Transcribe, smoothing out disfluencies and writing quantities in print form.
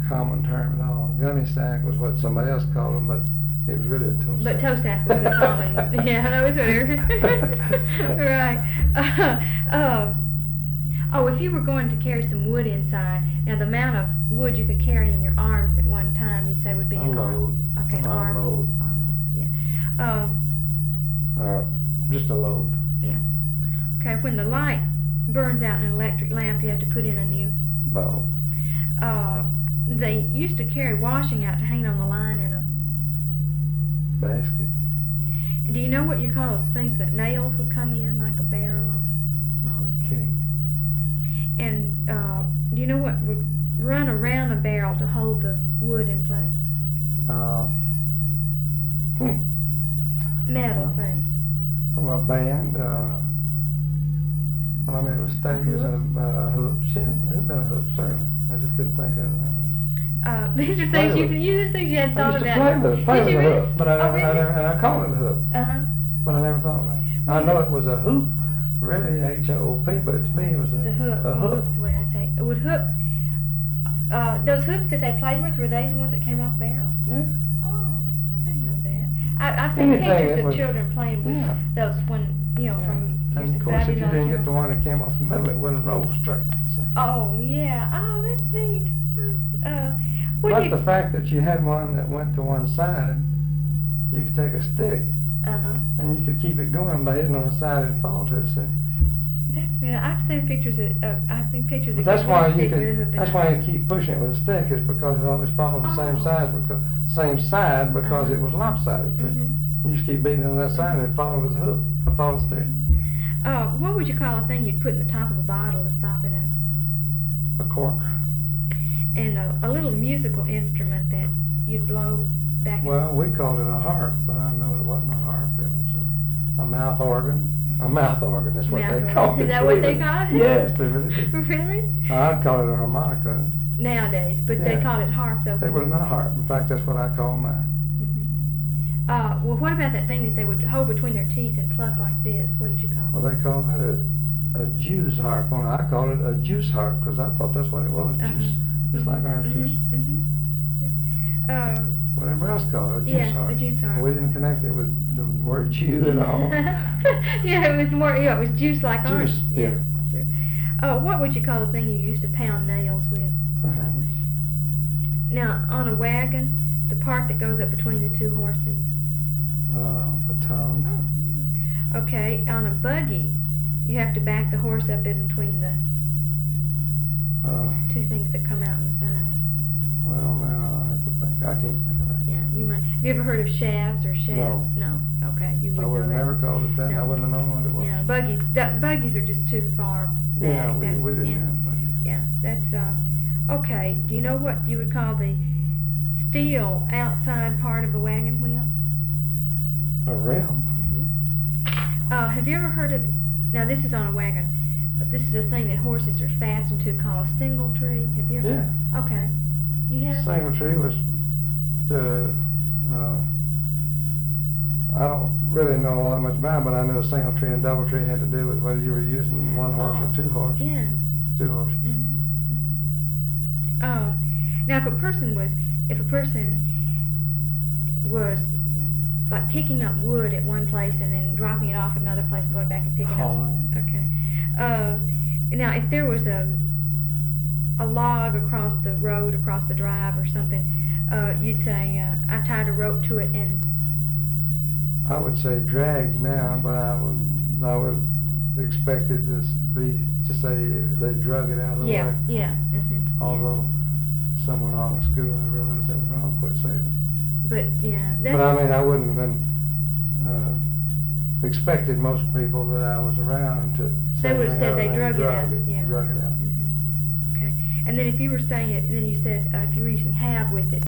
common term at all. Gunny sack was what somebody else called them, but it was really a toe sack. But toe sack was the common. Yeah, that was what right. Oh, if you were going to carry some wood inside, now the amount of wood you could carry in your arms at one time, you'd say would be an arm. Okay, an arm load. Yeah. Just a load. Yeah. Okay, when the light burns out in an electric lamp, you have to put in a new bulb. They used to carry washing out to hang on the line in a basket. Do you know what you call those things that nails would come in, like a barrel on the small? Okay. And do you know what would run around a barrel to hold the wood in place? Metal things. Well, a band. Well, I mean, it was stages and hoops. Yeah, it'd been a hoop, certainly. I just couldn't think of it. I mean, these are things you can use, things you hadn't thought about. I used to play with a hoop, but I called it a hoop. But I never thought about it. I know it was a hoop, really, H-O-O-P, but to me it was a hoop. A hoop's the way I say it. Would hoop, those hoops that they played with, were they the ones that came off barrels? Yeah. Oh, I didn't know that. I've seen pictures of children playing with those when, you know, from years ago. And of course, if you didn't get the one that came off the middle, it wouldn't roll straight. So. Oh, yeah. Oh, that's neat. But the fact that you had one that went to one side, you could take a stick and you could keep it going by hitting on the side and fall to it. See? I've seen pictures of. That's why you could. That's why you keep pushing it with a stick, is because it always followed the same side because it was lopsided. See? You just keep beating on that side and it followed as a hook. It followed the stick. What would you call a thing you'd put in the top of a bottle to stop it up? A cork. And a little musical instrument that you'd blow back. Well, we called it a harp, but I know it wasn't a harp. It was a mouth organ. A mouth organ, that's what they call it. Is that what they call it? Yes, they really did. Really? I'd call it a harmonica. Nowadays, but they called it harp, though. It would have been a harp. In fact, that's what I call mine. Well, what about that thing that they would hold between their teeth and pluck like this? What did you call it? Well, they called that a juice harp. Well, I called it a juice harp because I thought that's what it was, juice. Just like orange juice. What everybody else called it, a juice harp. A juice harp. We didn't connect it with the word Jew at all. Yeah, it was more. Yeah, it was juice like orange. Juice. Yeah. Sure. What would you call the thing you used to pound nails with? A hammer. Now, on a wagon, the part that goes up between the two horses. A tongue. Oh. Okay, on a buggy, you have to back the horse up in between the two things that come out on the side. Well, now I have to think. I can't think of that. Yeah, you might. Have you ever heard of shafts or shafts? No. No. Okay, you wouldn't know that. I would have never called it that. No. I wouldn't have known what it was. Yeah, buggies are just too far back. Yeah, we didn't have buggies. Yeah, that's okay. Do you know what you would call the steel outside part of a wagon wheel? A rim. Have you ever heard of? Now this is on a wagon, but this is a thing that horses are fastened to called a single tree. Have you ever? Yeah. Okay. You have? Single tree was the. I don't really know all that much about it, but I knew a single tree and double tree had to do with whether you were using one horse or two horse. Yeah. Two horses. Now if a person was like picking up wood at one place and then dropping it off at another place and going back and picking Hauling. up. Okay. Now if there was a log across the road, across the drive or something, you'd say, I tied a rope to it and... I would say dragged now, but I would expect it to say they drug it out of the way. Yeah. Although someone along at school I realized that was wrong, quit saying it. But yeah, but I mean, I wouldn't have been expected most people that I was around to say they would have said they drug it out. Yeah. Drug it out. Okay, and then if you were saying it, and then you said if you were using have with it,